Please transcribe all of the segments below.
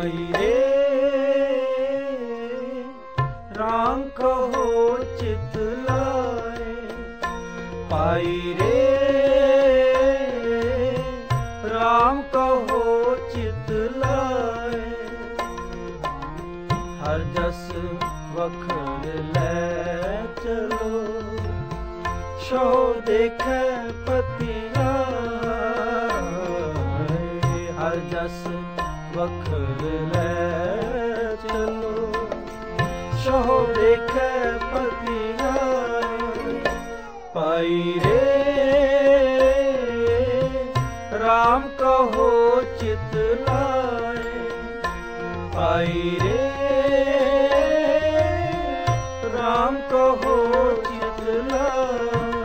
पाई रे राम कहो चित लाए, पाई रे राम कहो चित लाए। हर जस वखर ले चलो, शो देखे पतिया। हर जस वखर ले चलो, शो देखे पतिया। पाई रे राम कहो चित लाए, पाई रे राम कहो चित लाए।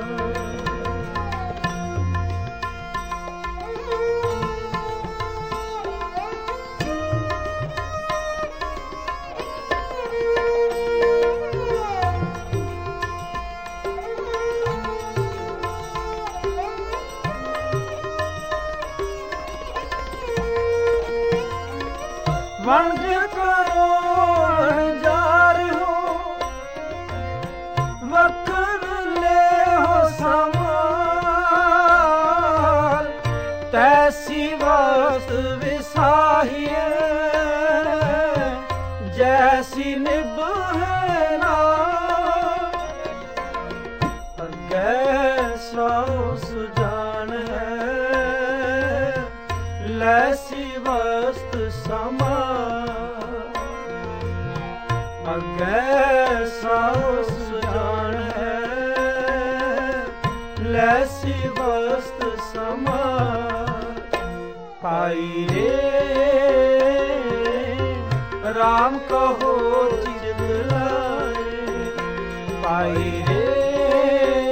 वंज करो जार हो, वक्र ले हो समाल। तैसी वस्त विसाहिए, जैसी निभे नाल। कैसा सुजान है, लैसी वस्त समा। कैसा सुजान है, लैसी वस्त समा। पाई रे राम कहो चित लाए, पाई रे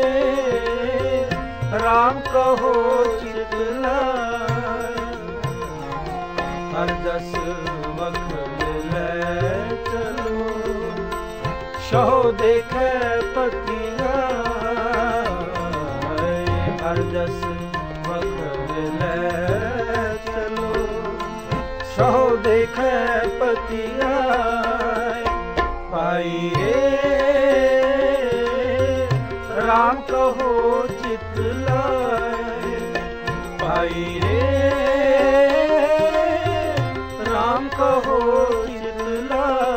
राम कहो चित लाए। हर जस वखर ले चलो, शो देखे पतिया। हर जस वखर ले चलो, शो देखे पतिया। पाई रे राम कहो चित लाए, पाई रे राम कहो चित लाए।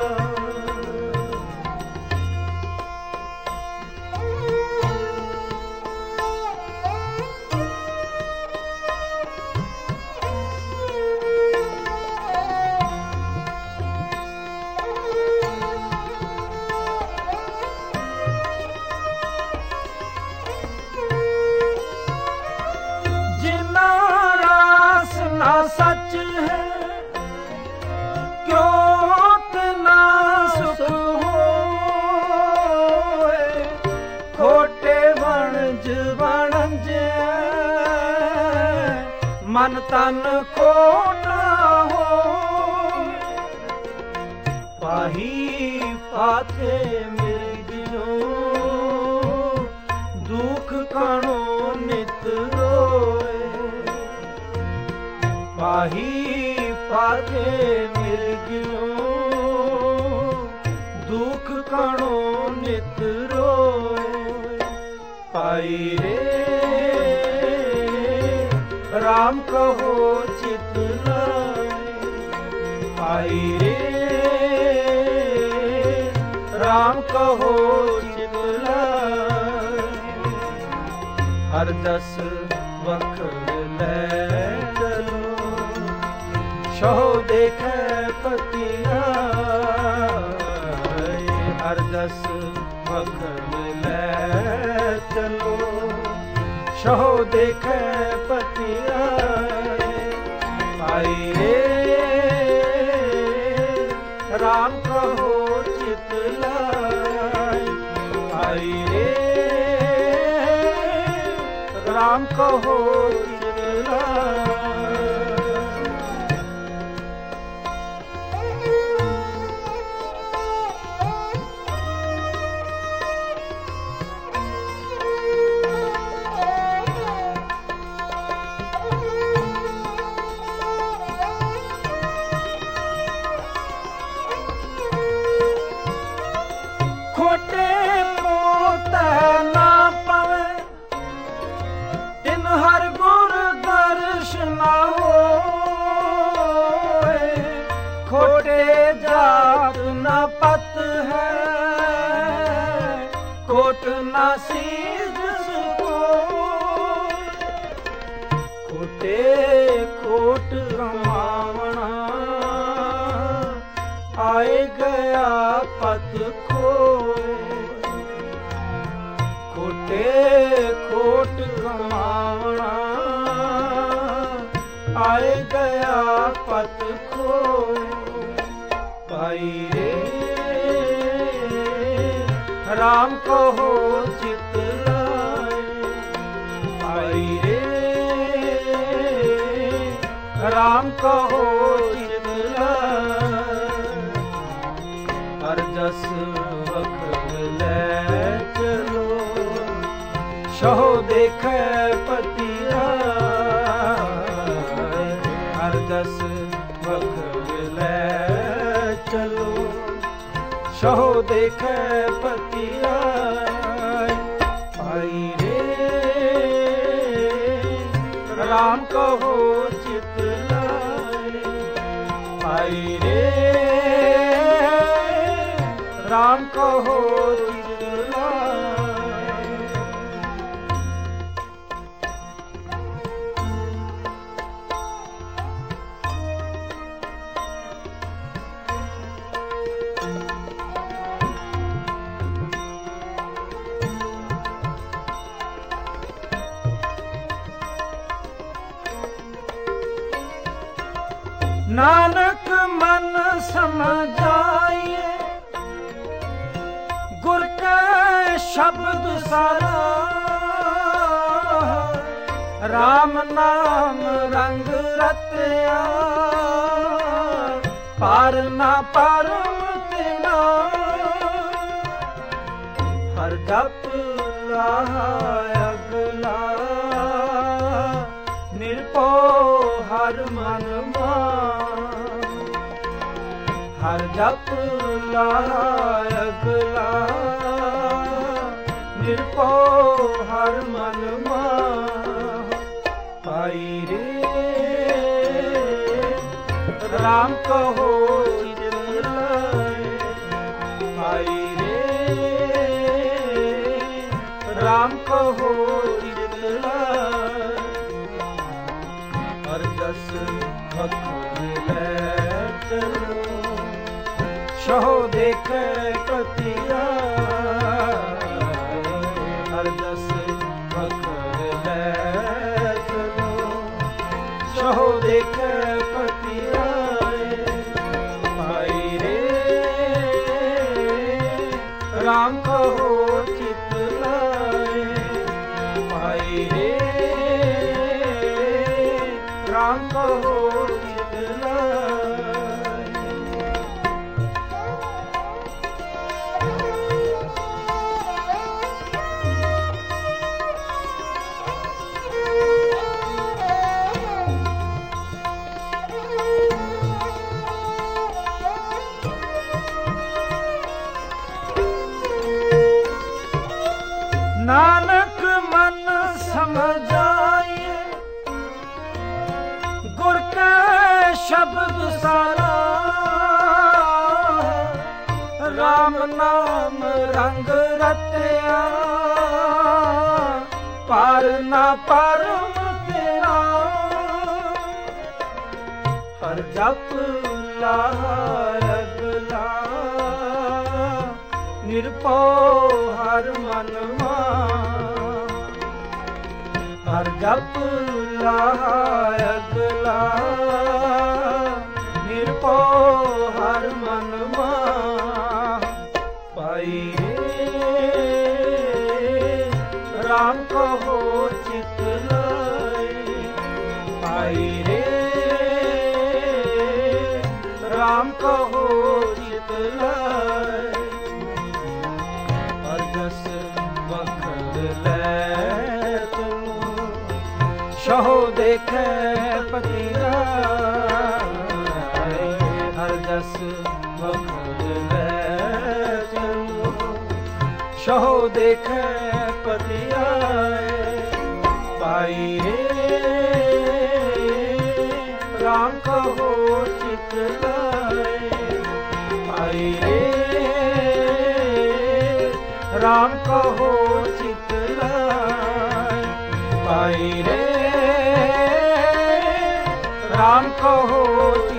सच है क्यों तना सुख होए, खोटे वणज वणज मन तन खोटा हो। पाही पाथे मिर्गियो, दुख कणो नित रोए। पाही पाथे मिर्गियो, दुख कणो नित रोए। पाई रे राम कहो चित लाए, पाई रे राम कहो चित लाए। हर दस वखर ले चलो, शो देखे पतिया। हर दस वखर ले चलो, शो देखे पतिया। पाई रे राम कहो चित लाए, पाई रे राम कहो चित लाए। शीज को खोटे खोट कमावना आए गया पत खोए खोटे खोट कमावना आए गया पत खोए भाई रे राम कहो चित लाए भाई रे राम कहो चित लाए हर जस वक्त ले चलो सहो देखे पतिया हर दस वक्त ले चलो सहो देखे पतिया भाई रे राम कहो चित लाए भाई रे राम कहो चित लाए नानक मन समझाइए गुर के शब्द सारा राम नाम रंग रत्या पार ना परम तेरा हर जप अगला निरपो हर मन हर जप अगला निरपो हर मन भाई रे राम कहो चित लाए भाई रे राम कहो चित लाए हर दस वक्त ले चलो सहो देखे पतिया हर दस वक्त ले चलो सहो देखे पतिया भाई रे राम कहो चित लाए भाई रे राम कहो चित लाए नानक मन समझाइए गुर के शब्द सारा राम नाम रंग रत्या पार ना परम तेरा हर जप अगला निरपो हर मन हर जप अगला निरपो हर मन भाई राम कहो चित लाए भाई रे राम कहो चित लाए हर दस वक्त ले सहो देखे पतिया हर दस वक्त ले चलो सहो देखे पतिया भाई रे राम कहो चित लाए भाई रे राम कहो चित पाई रे राम कहो